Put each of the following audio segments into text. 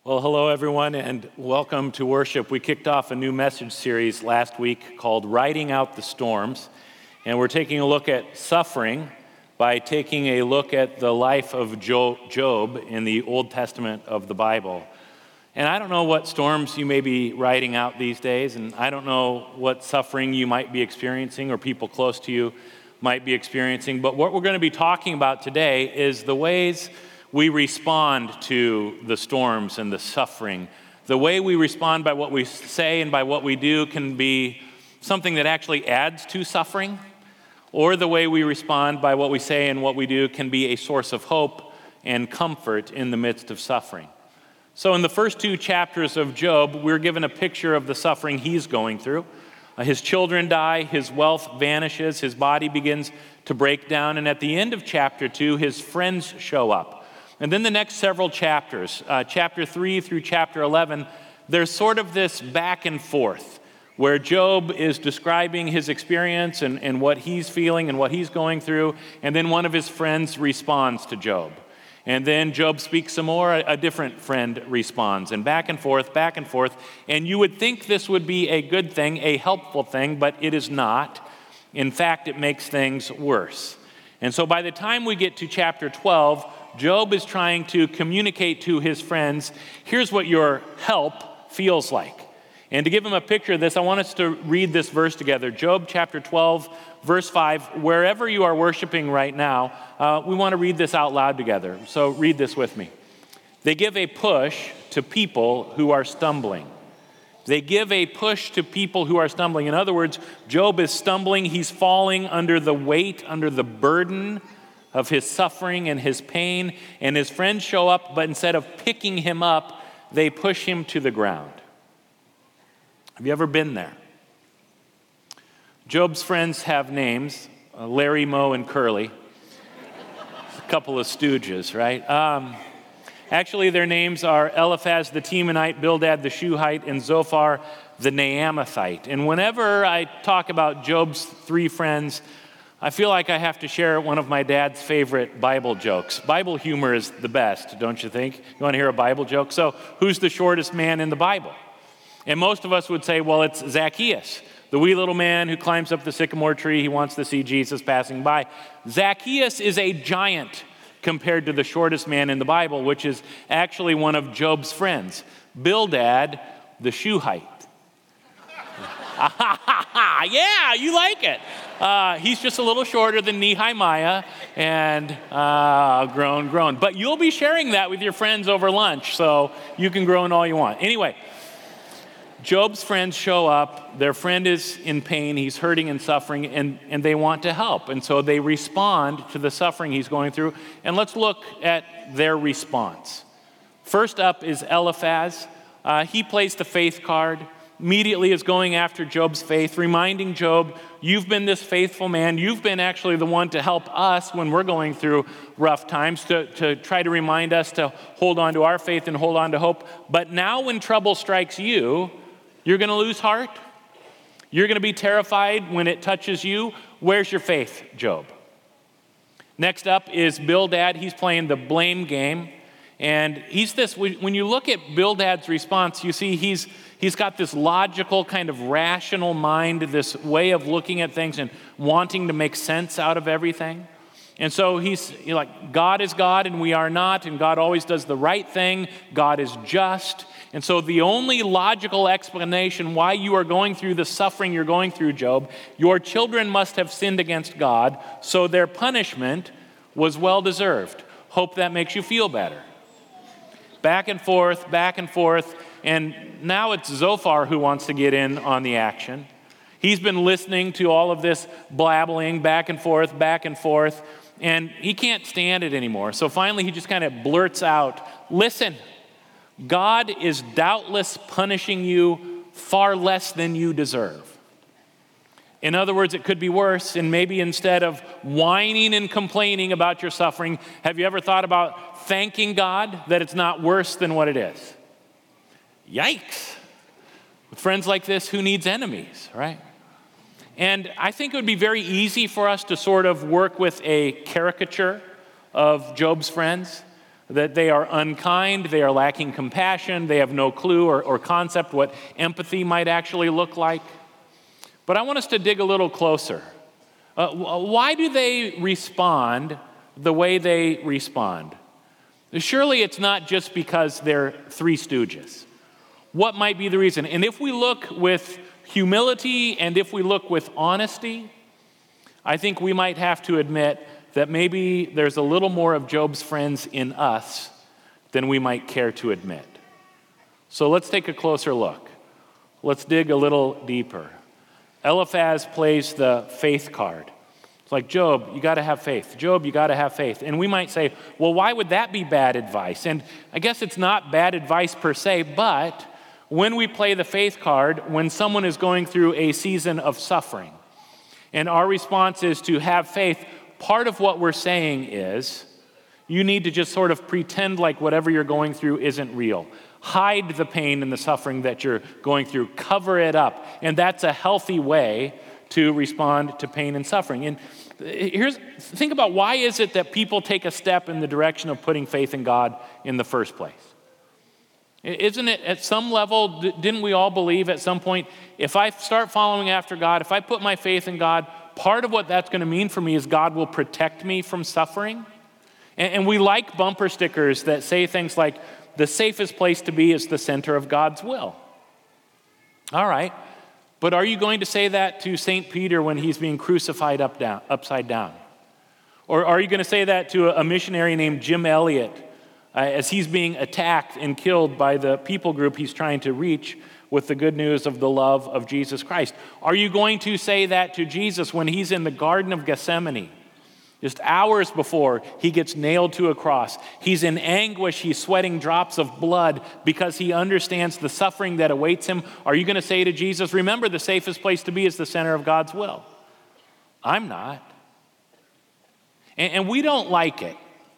Well, hello, everyone, and welcome to worship. We kicked off a new message series last week called Riding Out the Storms, and we're taking a look at suffering by taking a look at the life of Job in the Old Testament of the Bible. And I don't know what storms you may be riding out these days, and I don't know what suffering you might be experiencing or people close to you might be experiencing, but what we're going to be talking about today is the ways we respond to the storms and the suffering. The way we respond by what we say and by what we do can be something that actually adds to suffering, or the way we respond by what we say and what we do can be a source of hope and comfort in the midst of suffering. So in the first two chapters of Job, we're given a picture of the suffering he's going through. His children die, his wealth vanishes, his body begins to break down, and at the end of chapter 2, his friends show up. And then the next several chapters, chapter 3 through chapter 11, there's sort of this back and forth where Job is describing his experience and what he's feeling and what he's going through, and then one of his friends responds to Job. And then Job speaks some more, a different friend responds, and back and forth, and you would think this would be a good thing, a helpful thing, but it is not. In fact, it makes things worse. And so by the time we get to chapter 12, Job is trying to communicate to his friends, here's what your help feels like. And to give him a picture of this, I want us to read this verse together. Job chapter 12, verse 5, wherever you are worshiping right now, we want to read this out loud together. So read this with me. They give a push to people who are stumbling. They give a push to people who are stumbling. In other words, Job is stumbling. He's falling under the weight, under the burden of his suffering and his pain, and his friends show up, but instead of picking him up, they push him to the ground. Have you ever been there? Job's friends have names, Larry, Moe, and Curly. A couple of stooges, right? Actually, their names are Eliphaz the Temanite, Bildad the Shuhite, and Zophar the Naamathite. And whenever I talk about Job's three friends, I feel like I have to share one of my dad's favorite Bible jokes. Bible humor is the best, don't you think? You want to hear a Bible joke? So, who's the shortest man in the Bible? And most of us would say, well, it's Zacchaeus, the wee little man who climbs up the sycamore tree. He wants to see Jesus passing by. Zacchaeus is a giant compared to the shortest man in the Bible, which is actually one of Job's friends, Bildad the Shuhite. Yeah, you like it. He's just a little shorter than Nehemiah and groan. But you'll be sharing that with your friends over lunch, so you can groan all you want. Anyway, Job's friends show up. Their friend is in pain. He's hurting and suffering, and they want to help. And so they respond to the suffering he's going through. And let's look at their response. First up is Eliphaz. He plays the faith card. Immediately is going after Job's faith, reminding Job, you've been this faithful man. You've been actually the one to help us when we're going through rough times, to try to remind us to hold on to our faith and hold on to hope. But now when trouble strikes you, you're going to lose heart. You're going to be terrified when it touches you. Where's your faith, Job? Next up is Bildad. He's playing the blame game. And when you look at Bildad's response, you see he's got this logical kind of rational mind, this way of looking at things and wanting to make sense out of everything. And so he's like, God is God and we are not, and God always does the right thing. God is just. And so the only logical explanation why you are going through the suffering you're going through, Job, your children must have sinned against God, so their punishment was well-deserved. Hope that makes you feel better. Back and forth, and now it's Zophar who wants to get in on the action. He's been listening to all of this blabbling back and forth, and he can't stand it anymore. So finally he just kind of blurts out, listen, God is doubtless punishing you far less than you deserve. In other words, it could be worse, and maybe instead of whining and complaining about your suffering, have you ever thought about thanking God that it's not worse than what it is? Yikes. With friends like this, who needs enemies, right? And I think it would be very easy for us to sort of work with a caricature of Job's friends. that they are unkind, they are lacking compassion, they have no clue or concept what empathy might actually look like. But I want us to dig a little closer. Why do they respond the way they respond? Surely it's not just because they're three stooges. What might be the reason? And if we look with humility and if we look with honesty, I think we might have to admit that maybe there's a little more of Job's friends in us than we might care to admit. So let's take a closer look. Let's dig a little deeper. Eliphaz plays the faith card. It's like, Job, you got to have faith. Job, you got to have faith. And we might say, well, why would that be bad advice? And I guess it's not bad advice per se, but when we play the faith card, when someone is going through a season of suffering, and our response is to have faith, part of what we're saying is, you need to just sort of pretend like whatever you're going through isn't real. Hide the pain and the suffering that you're going through. Cover it up. And that's a healthy way to respond to pain and suffering. And think about, why is it that people take a step in the direction of putting faith in God in the first place? Isn't it at some level, didn't we all believe at some point, if I start following after God, if I put my faith in God, part of what that's going to mean for me is God will protect me from suffering? And we like bumper stickers that say things like, the safest place to be is the center of God's will. All right, but are you going to say that to St. Peter when he's being crucified upside down? Or are you going to say that to a missionary named Jim Elliot as he's being attacked and killed by the people group he's trying to reach with the good news of the love of Jesus Christ? Are you going to say that to Jesus when he's in the Garden of Gethsemane, just hours before he gets nailed to a cross? He's in anguish, he's sweating drops of blood because he understands the suffering that awaits him. Are you going to say to Jesus, remember, the safest place to be is the center of God's will? I'm not. And we don't like it.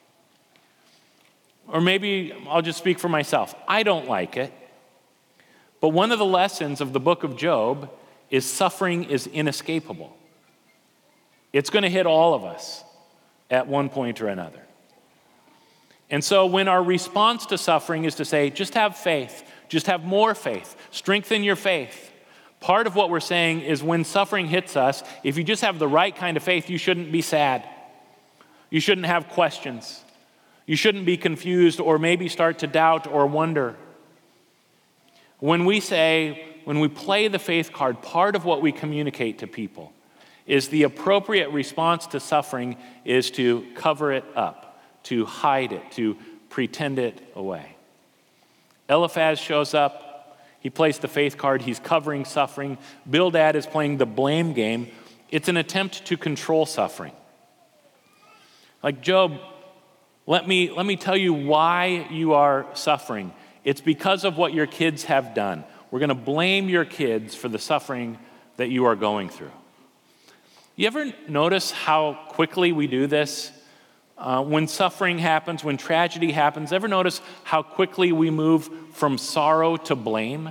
Or maybe I'll just speak for myself. I don't like it. But one of the lessons of the book of Job is suffering is inescapable. It's going to hit all of us at one point or another. And so when our response to suffering is to say, just have faith, just have more faith, strengthen your faith, part of what we're saying is when suffering hits us, if you just have the right kind of faith, you shouldn't be sad. You shouldn't have questions. You shouldn't be confused or maybe start to doubt or wonder. When we play the faith card, part of what we communicate to people is the appropriate response to suffering is to cover it up, to hide it, to pretend it away. Eliphaz shows up. He plays the faith card. He's covering suffering. Bildad is playing the blame game. It's an attempt to control suffering. Like, Job, let me tell you why you are suffering. It's because of what your kids have done. We're going to blame your kids for the suffering that you are going through. You ever notice how quickly we do this? When suffering happens, when tragedy happens, ever notice how quickly we move from sorrow to blame?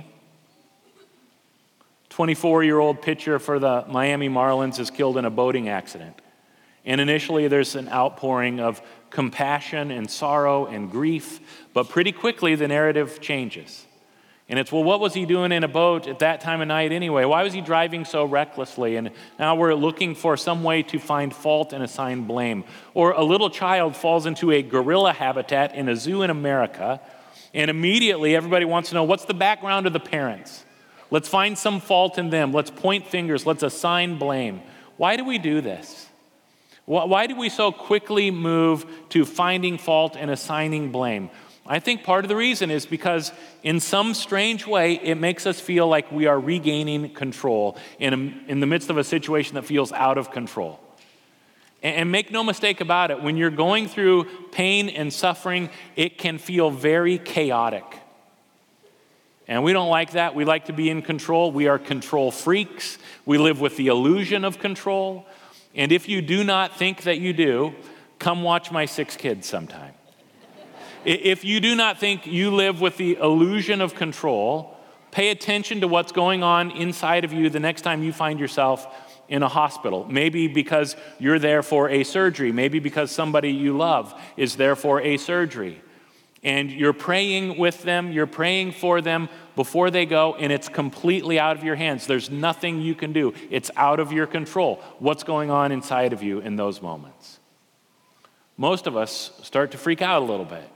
24-year-old pitcher for the Miami Marlins is killed in a boating accident. And initially there's an outpouring of compassion and sorrow and grief, but pretty quickly the narrative changes. And it's, well, what was he doing in a boat at that time of night anyway? Why was he driving so recklessly? And now we're looking for some way to find fault and assign blame. Or a little child falls into a gorilla habitat in a zoo in America, and immediately everybody wants to know, what's the background of the parents? Let's find some fault in them. Let's point fingers. Let's assign blame. Why do we do this? Why do we so quickly move to finding fault and assigning blame? I think part of the reason is because in some strange way, it makes us feel like we are regaining control in the midst of a situation that feels out of control. And make no mistake about it, when you're going through pain and suffering, it can feel very chaotic. And we don't like that. We like to be in control. We are control freaks. We live with the illusion of control. And if you do not think that you do, come watch my 6 kids sometime. If you do not think you live with the illusion of control, pay attention to what's going on inside of you the next time you find yourself in a hospital. Maybe because you're there for a surgery. Maybe because somebody you love is there for a surgery. and you're praying with them, you're praying for them before they go, and it's completely out of your hands. There's nothing you can do. It's out of your control. What's going on inside of you in those moments? Most of us start to freak out a little bit.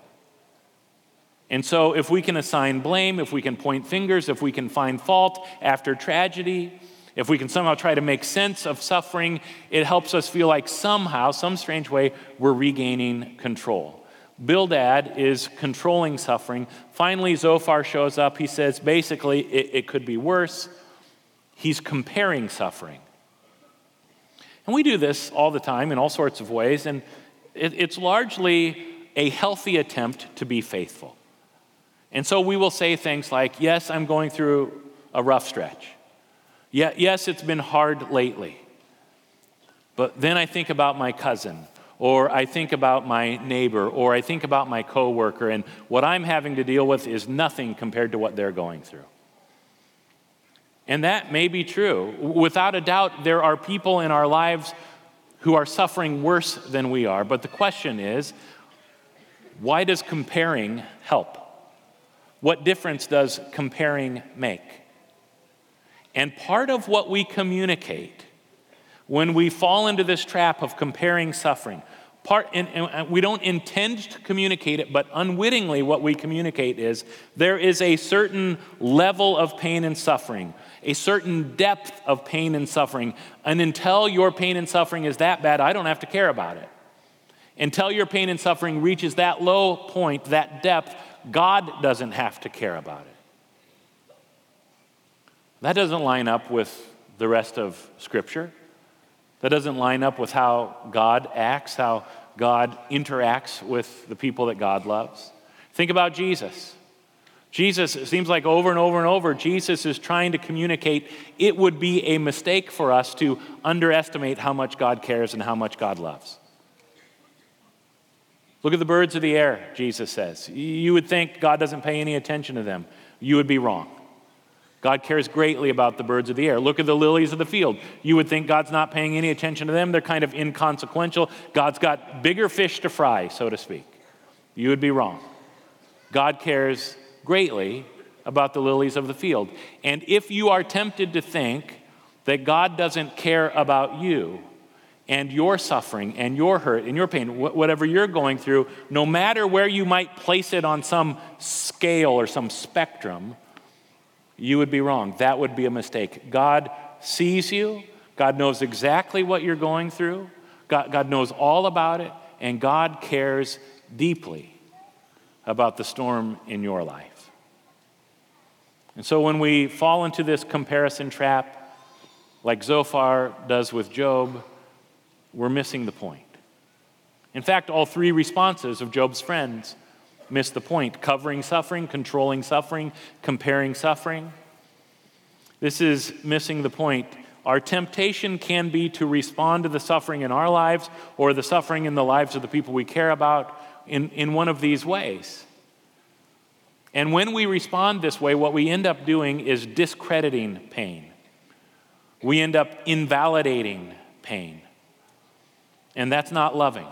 And so if we can assign blame, if we can point fingers, if we can find fault after tragedy, if we can somehow try to make sense of suffering, it helps us feel like somehow, some strange way, we're regaining control. Bildad is controlling suffering. Finally, Zophar shows up. He says, basically, it could be worse. He's comparing suffering. And we do this all the time in all sorts of ways, and it's largely a healthy attempt to be faithful. And so we will say things like, yes, I'm going through a rough stretch. Yes, it's been hard lately. But then I think about my cousin, or I think about my neighbor, or I think about my coworker, and what I'm having to deal with is nothing compared to what they're going through. And that may be true. Without a doubt, there are people in our lives who are suffering worse than we are. But the question is, why does comparing help? What difference does comparing make? And part of what we communicate when we fall into this trap of comparing suffering, and we don't intend to communicate it, but unwittingly what we communicate is there is a certain level of pain and suffering, a certain depth of pain and suffering, and until your pain and suffering is that bad, I don't have to care about it. Until your pain and suffering reaches that low point, that depth, God doesn't have to care about it. That doesn't line up with the rest of Scripture. That doesn't line up with how God acts, how God interacts with the people that God loves. Think about Jesus. Jesus, it seems like over and over and over, Jesus is trying to communicate it would be a mistake for us to underestimate how much God cares and how much God loves. Look at the birds of the air, Jesus says. You would think God doesn't pay any attention to them. You would be wrong. God cares greatly about the birds of the air. Look at the lilies of the field. You would think God's not paying any attention to them. They're kind of inconsequential. God's got bigger fish to fry, so to speak. You would be wrong. God cares greatly about the lilies of the field. And if you are tempted to think that God doesn't care about you and your suffering and your hurt and your pain, whatever you're going through, no matter where you might place it on some scale or some spectrum, you would be wrong. That would be a mistake. God sees you. God knows exactly what you're going through. God knows all about it, and God cares deeply about the storm in your life. And so when we fall into this comparison trap, like Zophar does with Job, we're missing the point. In fact, all three responses of Job's friends miss the point: covering suffering, controlling suffering, comparing suffering. This is missing the point. Our temptation can be to respond to the suffering in our lives or the suffering in the lives of the people we care about in one of these ways. And when we respond this way, what we end up doing is discrediting pain. We end up invalidating pain. And that's not loving.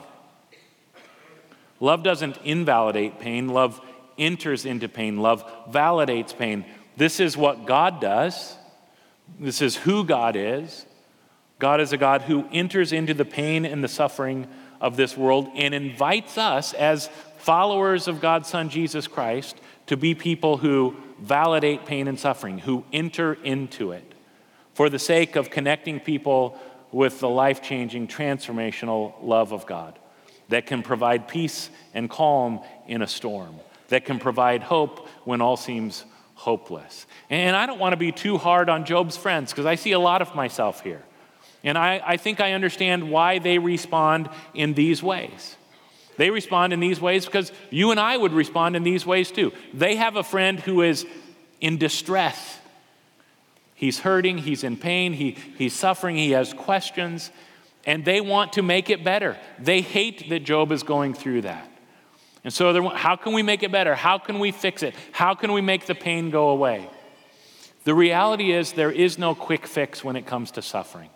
Love doesn't invalidate pain. Love enters into pain. Love validates pain. This is what God does. This is who God is. God is a God who enters into the pain and the suffering of this world and invites us as followers of God's Son, Jesus Christ, to be people who validate pain and suffering, who enter into it for the sake of connecting people with the life-changing, transformational love of God that can provide peace and calm in a storm, that can provide hope when all seems hopeless. And I don't want to be too hard on Job's friends because I see a lot of myself here. And I think I understand why they respond in these ways. They respond in these ways because you and I would respond in these ways too. They have a friend who is in distress. He's hurting, he's in pain, he's suffering, he has questions, and they want to make it better. They hate that Job is going through that. And so how can we make it better? How can we fix it? How can we make the pain go away? The reality is there is no quick fix when it comes to suffering.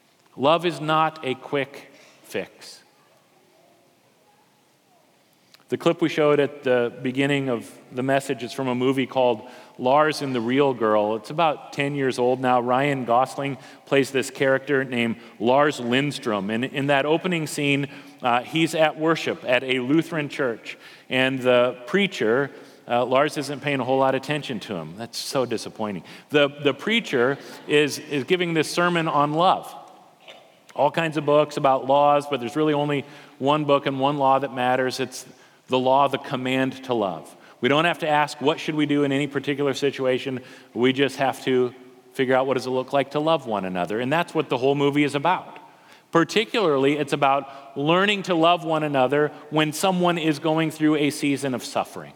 Love is not a quick fix. The clip we showed at the beginning of the message is from a movie called Lars and the Real Girl. It's about 10 years old now. Ryan Gosling plays this character named Lars Lindstrom. And in that opening scene, he's at worship at a Lutheran church. And the preacher, Lars isn't paying a whole lot of attention to him. That's so disappointing. The preacher is giving this sermon on love. All kinds of books about laws, but there's really only one book and one law that matters. It's the law, the command to love. We don't have to ask what should we do in any particular situation. We just have to figure out what does it look like to love one another. And that's what the whole movie is about. Particularly, it's about learning to love one another when someone is going through a season of suffering.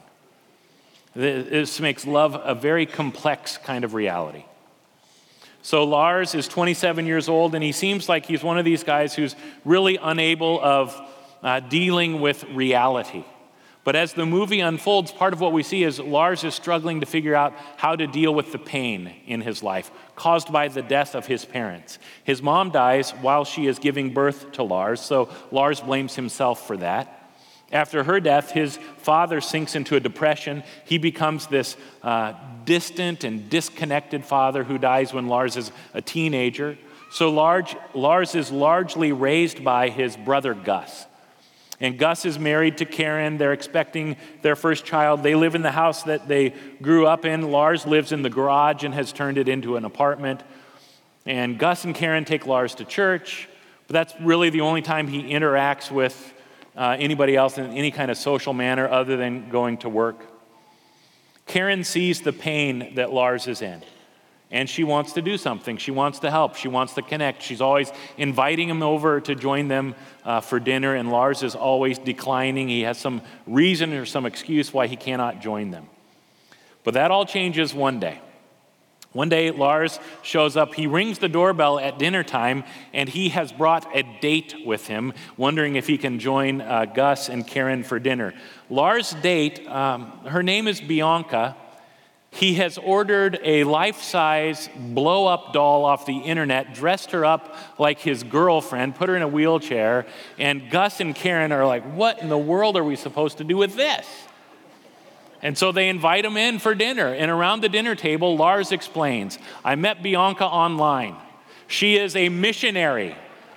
This makes love a very complex kind of reality. So Lars is 27 years old, and he seems like he's one of these guys who's really unable of dealing with reality. But as the movie unfolds, part of what we see is Lars is struggling to figure out how to deal with the pain in his life caused by the death of his parents. His mom dies while she is giving birth to Lars, so Lars blames himself for that. After her death, his father sinks into a depression. He becomes this distant and disconnected father who dies when Lars is a teenager. So Lars is largely raised by his brother Gus. And Gus is married to Karen. They're expecting their first child. They live in the house that they grew up in. Lars lives in the garage and has turned it into an apartment. And Gus and Karen take Lars to church, but that's really the only time he interacts with anybody else in any kind of social manner other than going to work. Karen sees the pain that Lars is in, and she wants to do something. She wants to help. She wants to connect. She's always inviting him over to join them for dinner, and Lars is always declining. He has some reason or some excuse why he cannot join them. But that all changes one day. One day, Lars shows up. He rings the doorbell at dinner time, and he has brought a date with him, wondering if he can join Gus and Karen for dinner. Lars' date, her name is Bianca. He has ordered a life-size blow-up doll off the internet, dressed her up like his girlfriend, put her in a wheelchair, and Gus and Karen are like, what in the world are we supposed to do with this? And so they invite him in for dinner, and around the dinner table, Lars explains, I met Bianca online. She is a missionary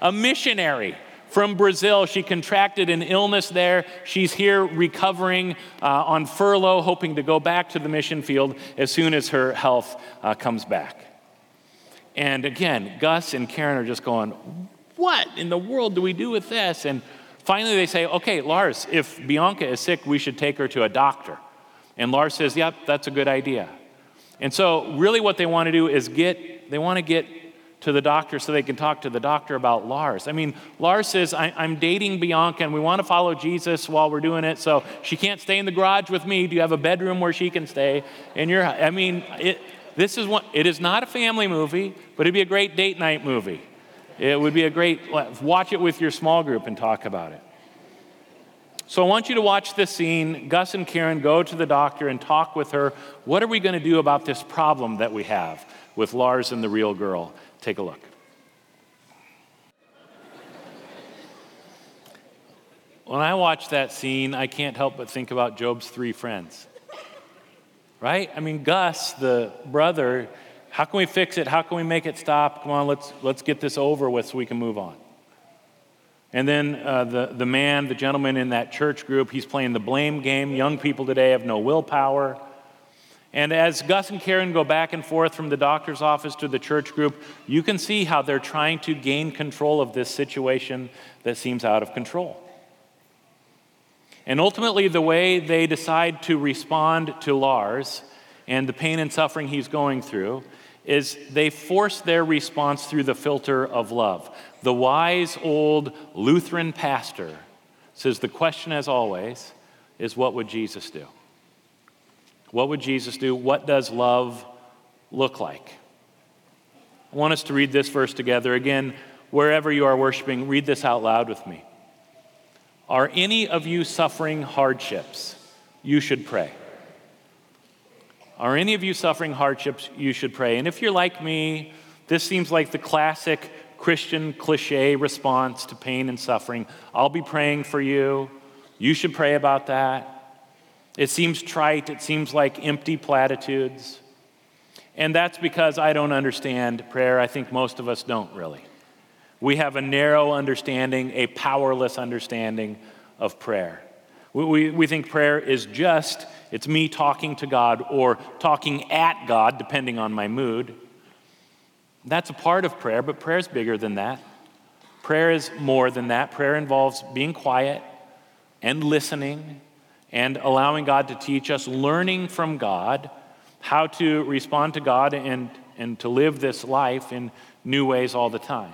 from Brazil. She contracted an illness there. She's here recovering on furlough, hoping to go back to the mission field as soon as her health comes back. And again, Gus and Karen are just going, what in the world do we do with this? And finally they say, okay, Lars, if Bianca is sick, we should take her to a doctor. And Lars says, yep, that's a good idea. And so really what they want to do is they want to get to the doctor so they can talk to the doctor about Lars. I mean, Lars says, I'm dating Bianca and we want to follow Jesus while we're doing it, so she can't stay in the garage with me. Do you have a bedroom where she can stay in your house? I mean, it is not a family movie, but it'd be a great date night movie. It would be a great, watch it with your small group and talk about it. So I want you to watch this scene. Gus and Karen go to the doctor and talk with her. What are we going to do about this problem that we have with Lars and the Real Girl? Take a look. When I watch that scene, I can't help but think about Job's 3 friends. Right? I mean, Gus, the brother, how can we fix it? How can we make it stop? Come on, let's get this over with so we can move on. And then the gentleman in that church group, he's playing the blame game. Young people today have no willpower. And as Gus and Karen go back and forth from the doctor's office to the church group, you can see how they're trying to gain control of this situation that seems out of control. And ultimately, the way they decide to respond to Lars and the pain and suffering he's going through is they force their response through the filter of love. The wise old Lutheran pastor says the question, as always, is what would Jesus do? What would Jesus do? What does love look like? I want us to read this verse together. Again, wherever you are worshiping, read this out loud with me. Are any of you suffering hardships? You should pray. Are any of you suffering hardships? You should pray. And if you're like me, this seems like the classic Christian cliche response to pain and suffering. I'll be praying for you. You should pray about that. It seems trite. It seems like empty platitudes. And that's because I don't understand prayer. I think most of us don't really. We have a narrow understanding, a powerless understanding of prayer. We think prayer is just, it's me talking to God or talking at God, depending on my mood. That's a part of prayer, but prayer is bigger than that. Prayer is more than that. Prayer involves being quiet and listening and allowing God to teach us, learning from God how to respond to God and to live this life in new ways all the time.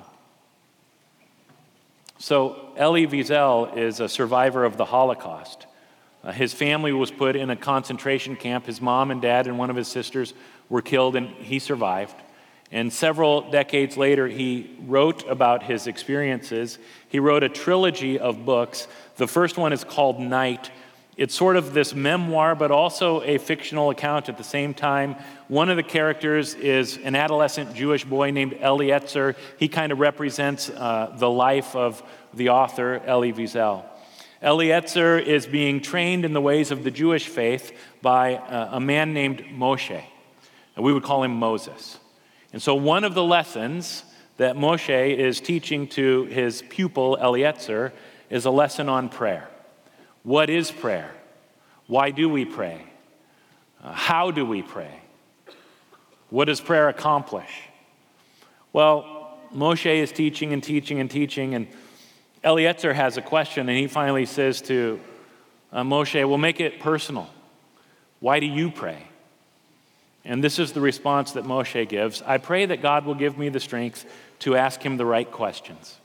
So Elie Wiesel is a survivor of the Holocaust. His family was put in a concentration camp. His mom and dad and one of his sisters were killed, and he survived. And several decades later, he wrote about his experiences. He wrote a trilogy of books. The first one is called Night. It's sort of this memoir, but also a fictional account at the same time. One of the characters is an adolescent Jewish boy named Eliezer. He kind of represents the life of the author, Elie Wiesel. Eliezer is being trained in the ways of the Jewish faith by a man named Moshe. And we would call him Moses. And so one of the lessons that Moshe is teaching to his pupil, Eliezer, is a lesson on prayer. What is prayer? Why do we pray? How do we pray? What does prayer accomplish? Well, Moshe is teaching and teaching and teaching, and Eliezer has a question, and he finally says to Moshe, well, make it personal. Why do you pray? And this is the response that Moshe gives. I pray that God will give me the strength to ask him the right questions.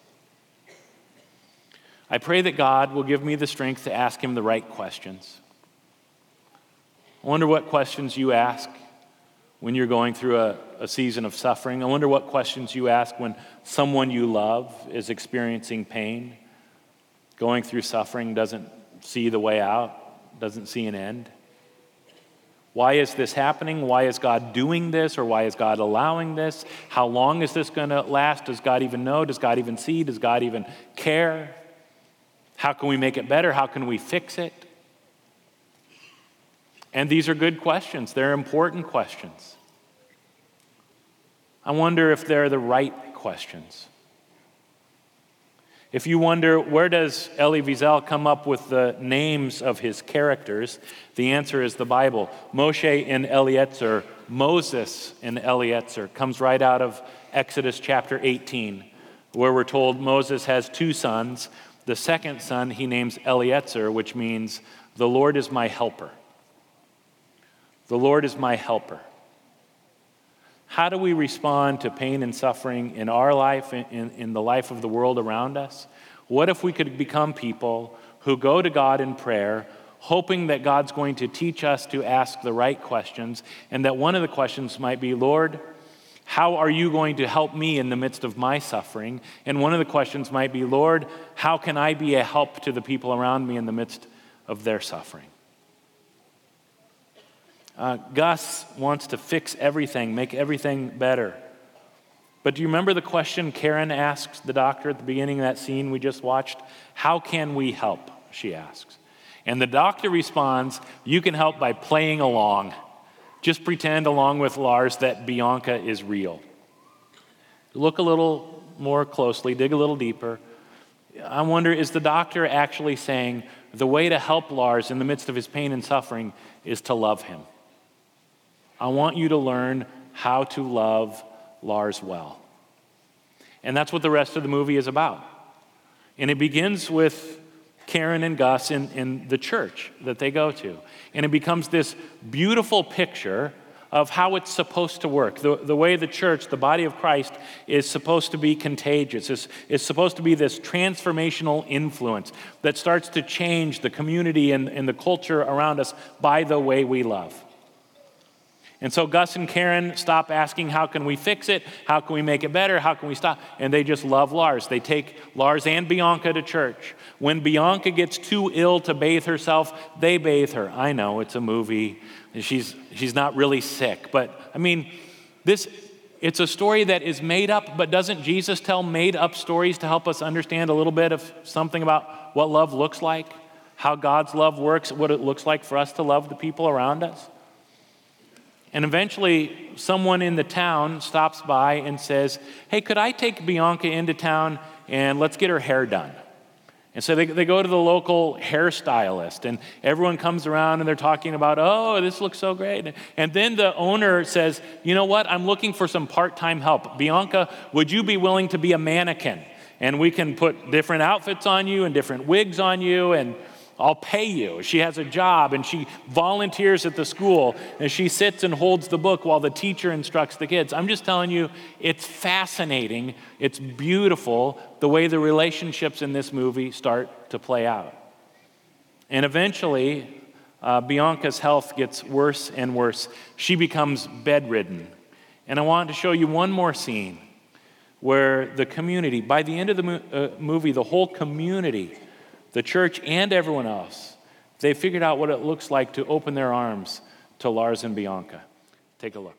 I pray that God will give me the strength to ask him the right questions. I wonder what questions you ask when you're going through a season of suffering. I wonder what questions you ask when someone you love is experiencing pain, going through suffering, doesn't see the way out, doesn't see an end. Why is this happening? Why is God doing this? Or why is God allowing this? How long is this going to last? Does God even know? Does God even see? Does God even care? How can we make it better? How can we fix it? And these are good questions. They're important questions. I wonder if they're the right questions. If you wonder, where does Elie Wiesel come up with the names of his characters? The answer is the Bible. Moshe and Eliezer, Moses and Eliezer, comes right out of Exodus chapter 18, where we're told Moses has two sons. The second son he names Eliezer, which means, the Lord is my helper. The Lord is my helper. How do we respond to pain and suffering in our life, in the life of the world around us? What if we could become people who go to God in prayer, hoping that God's going to teach us to ask the right questions, and that one of the questions might be, Lord, how are you going to help me in the midst of my suffering? And one of the questions might be, Lord, how can I be a help to the people around me in the midst of their suffering? Gus wants to fix everything, make everything better. But do you remember the question Karen asks the doctor at the beginning of that scene we just watched? How can we help, she asks. And the doctor responds, you can help by playing along. Just pretend along with Lars that Bianca is real. Look a little more closely, dig a little deeper. I wonder, is the doctor actually saying the way to help Lars in the midst of his pain and suffering is to love him? I want you to learn how to love Lars well. And that's what the rest of the movie is about. And it begins with Karen and Gus in the church that they go to. And it becomes this beautiful picture of how it's supposed to work. The way the church, the body of Christ, is supposed to be contagious. It's supposed to be this transformational influence that starts to change the community and the culture around us by the way we love. And so Gus and Karen stop asking, how can we fix it? How can we make it better? How can we stop? And they just love Lars. They take Lars and Bianca to church. When Bianca gets too ill to bathe herself, they bathe her. I know, it's a movie. She's not really sick. But, I mean, it's a story that is made up, but doesn't Jesus tell made up stories to help us understand a little bit of something about what love looks like? how God's love works, what it looks like for us to love the people around us. And eventually, someone in the town stops by and says, hey, could I take Bianca into town and let's get her hair done? And so they go to the local hairstylist, and everyone comes around and they're talking about, oh, this looks so great. And then the owner says, you know what, I'm looking for some part-time help. Bianca, would you be willing to be a mannequin? And we can put different outfits on you and different wigs on you, and I'll pay you. She has a job, and she volunteers at the school, and she sits and holds the book while the teacher instructs the kids. I'm just telling you, it's fascinating. It's beautiful the way the relationships in this movie start to play out. And eventually, Bianca's health gets worse and worse. She becomes bedridden. And I wanted to show you one more scene where the community, by the end of the movie, the whole community, the church and everyone else, they figured out what it looks like to open their arms to Lars and Bianca. Take a look.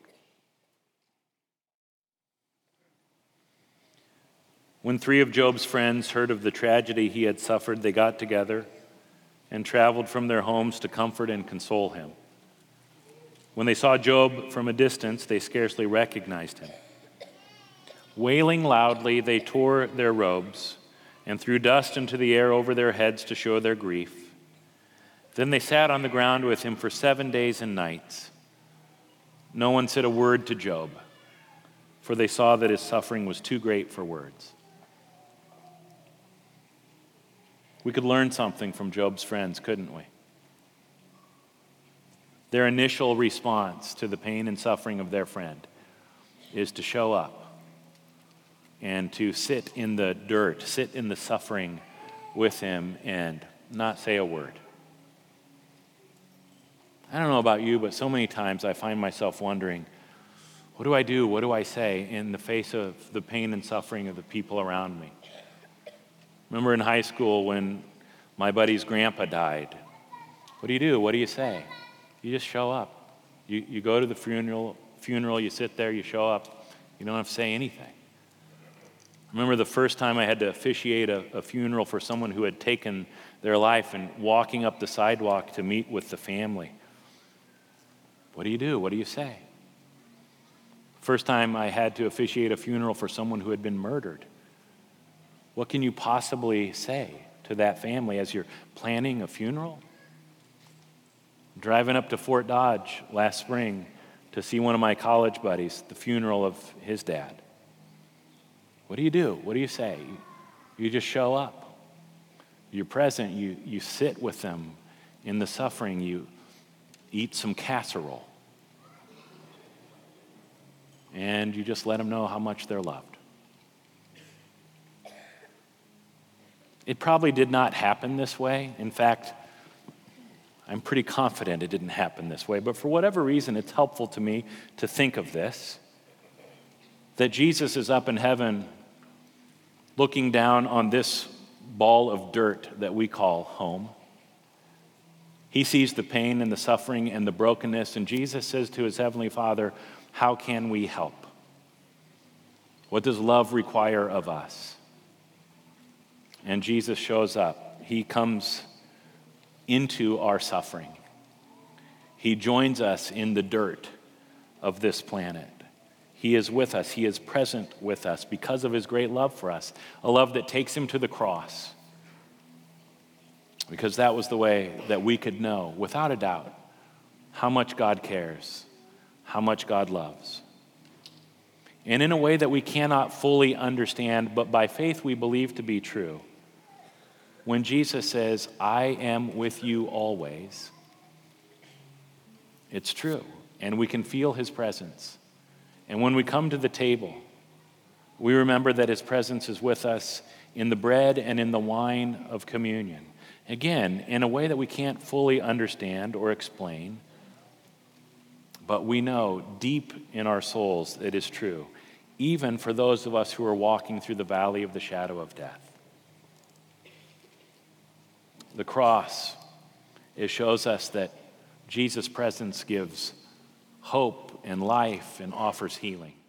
When 3 of Job's friends heard of the tragedy he had suffered, they got together and traveled from their homes to comfort and console him. When they saw Job from a distance, they scarcely recognized him. Wailing loudly, they tore their robes and threw dust into the air over their heads to show their grief. Then they sat on the ground with him for 7 days and nights. No one said a word to Job, for they saw that his suffering was too great for words. We could learn something from Job's friends, couldn't we? Their initial response to the pain and suffering of their friend is to show up and to sit in the dirt, sit in the suffering with him and not say a word. I don't know about you, but so many times I find myself wondering, what do I do? What do I say in the face of the pain and suffering of the people around me? Remember in high school when my buddy's grandpa died. What do? What do you say? You just show up. You go to the funeral, you sit there, you show up. You don't have to say anything. I remember the first time I had to officiate a funeral for someone who had taken their life and walking up the sidewalk to meet with the family. What do? What do you say? First time I had to officiate a funeral for someone who had been murdered. What can you possibly say to that family as you're planning a funeral? Driving up to Fort Dodge last spring to see one of my college buddies, the funeral of his dad. What do? What do you say? You just show up. You're present. You sit with them in the suffering. You eat some casserole. And you just let them know how much they're loved. It probably did not happen this way. In fact, I'm pretty confident it didn't happen this way. But for whatever reason, it's helpful to me to think of this, that Jesus is up in heaven looking down on this ball of dirt that we call home. He sees the pain and the suffering and the brokenness, and Jesus says to his heavenly Father, how can we help? What does love require of us? And Jesus shows up. He comes into our suffering. He joins us in the dirt of this planet. He is with us. He is present with us because of his great love for us, a love that takes him to the cross, because that was the way that we could know, without a doubt, how much God cares, how much God loves. And in a way that we cannot fully understand, but by faith we believe to be true, when Jesus says, I am with you always, it's true, and we can feel his presence. And when we come to the table, we remember that his presence is with us in the bread and in the wine of communion. Again, in a way that we can't fully understand or explain, but we know deep in our souls it is true, even for those of us who are walking through the valley of the shadow of death. The cross, it shows us that Jesus' presence gives hope and life and offers healing.